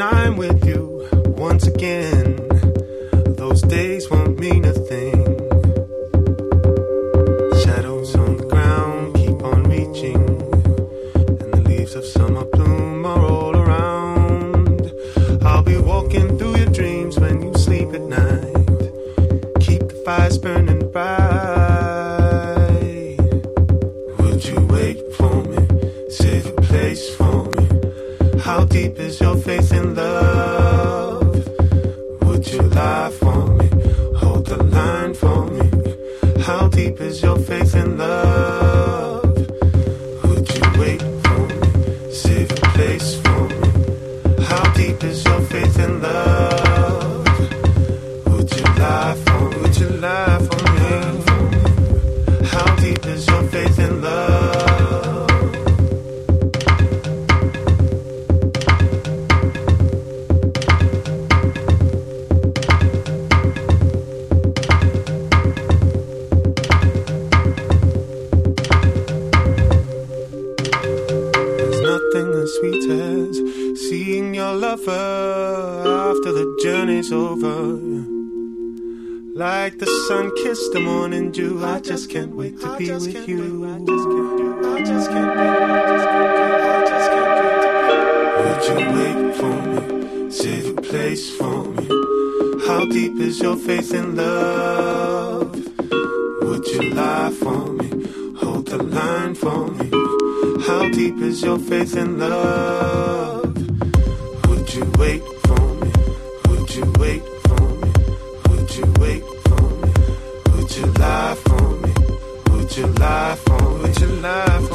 I'm with you once again, those days won't mean a thing. Shadows on the ground keep on reaching, and the leaves of summer bloom are all around. I'll be walking through your dreams when you sleep at night. Keep the fires burning bright. Would you wait for me? Save a place for me. How deep is your faith in love? Would you lie for me? Hold the line for me. How deep is your faith in love? Would you wait for me? Save a place for me. How deep is your faith in love? Would you lie for me? Would you lie for me? How deep is your faith in love? Sweet as seeing your lover after the journey's over. Like the sun kissed the morning dew, I just can't wait to be with you. I just can't wait. Would you wait for me? Save a place for me. How deep is your faith in love? Would you lie for me? Hold the line for me. How deep is your faith in love? Would you wait for me? Would you wait for me? Would you wait for me? Would you lie for me? Would you lie for me? Would you lie for me?